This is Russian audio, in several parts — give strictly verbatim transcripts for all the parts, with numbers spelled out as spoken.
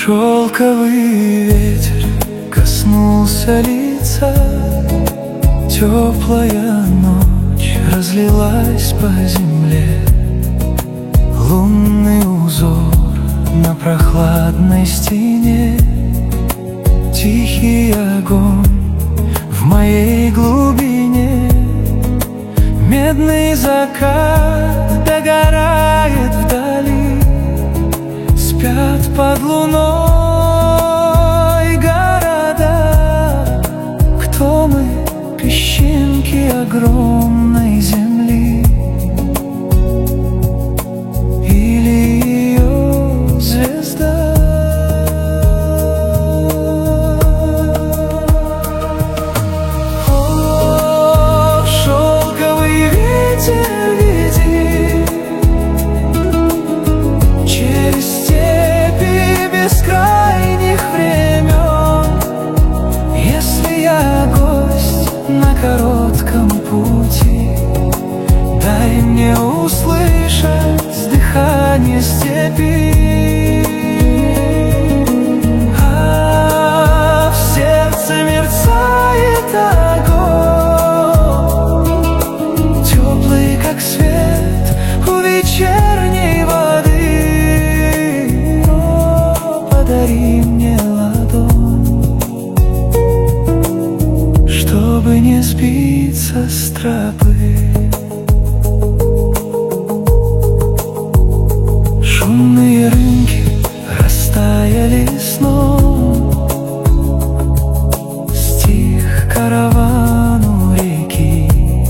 Шелковый ветер коснулся лица, теплая ночь разлилась по земле. Лунный узор на прохладной стене, тихий огонь в моей глубине. Медный закат догорает вдали, спят под луной города. Кто мы, песчинки огромной земли, или ее звезда? О, шелковый ветер, веди через степи бескрайних времен. Если я гость на коротком пути, дай мне услышать дыхание степи. А в сердце мерцает огонь, теплый, как свет у вечерней воды. О, подари мне ладонь, чтобы не сбиться с тропы. Шумные рынки растаяли сном, стих караван у реки.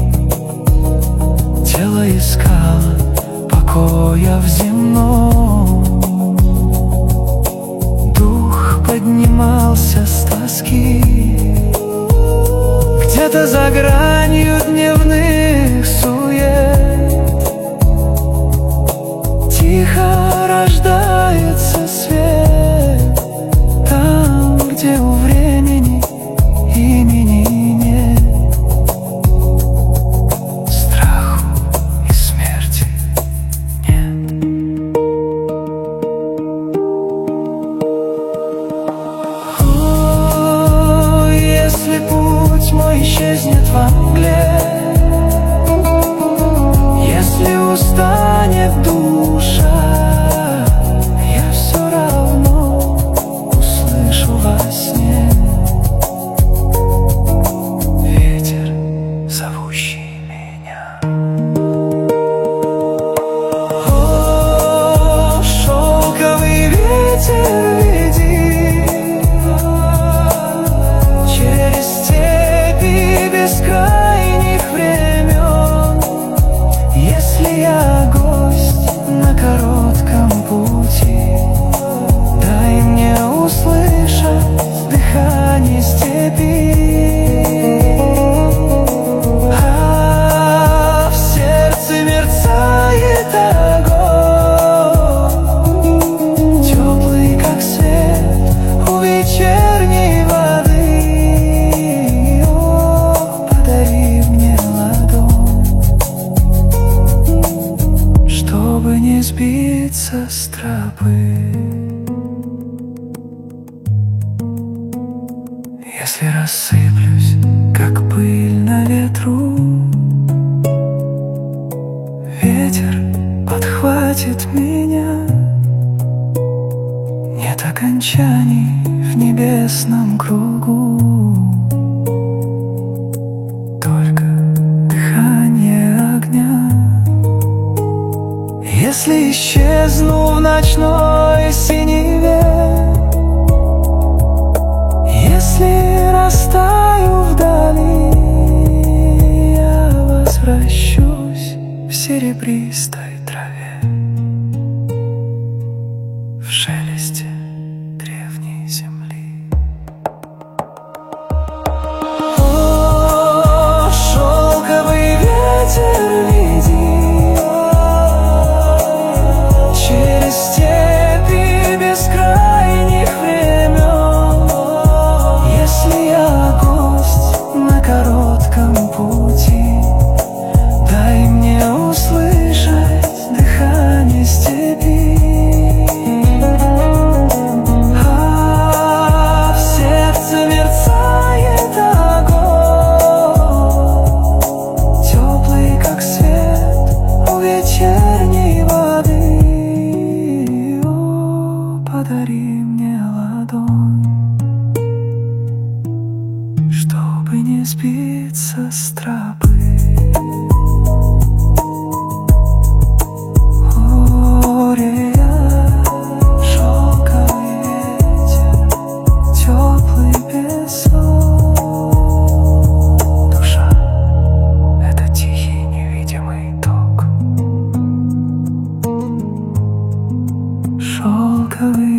Тело искало покоя в земном, дух поднимался с тоски. Где-то за гранью дневных сует тихо рождается свет. Там, где у времени имени нет, страху и смерти нет. О, если путь мой исчезнет во мгле, если устанет душа, я все равно услышу во сне ветер, зовущий меня. О, шелковый ветер, веди через степи бескрайних времен. Если я гость на коротком пути, дай мне услышать дыхание степи. А в сердце мерцает огонь, теплый, как свет у вечерней воды. О, подари мне ладонь, чтобы не сбиться с тропы. Если рассыплюсь, как пыль на ветру, ветер подхватит меня. Нет окончаний в небесном кругу, только дыхание огня. Если исчезну в ночной синеве, если растаю вдали, я возвращусь в серебристой траве, в шелесте древней земли. О, шелковый ветер, веди через степи одинаковы.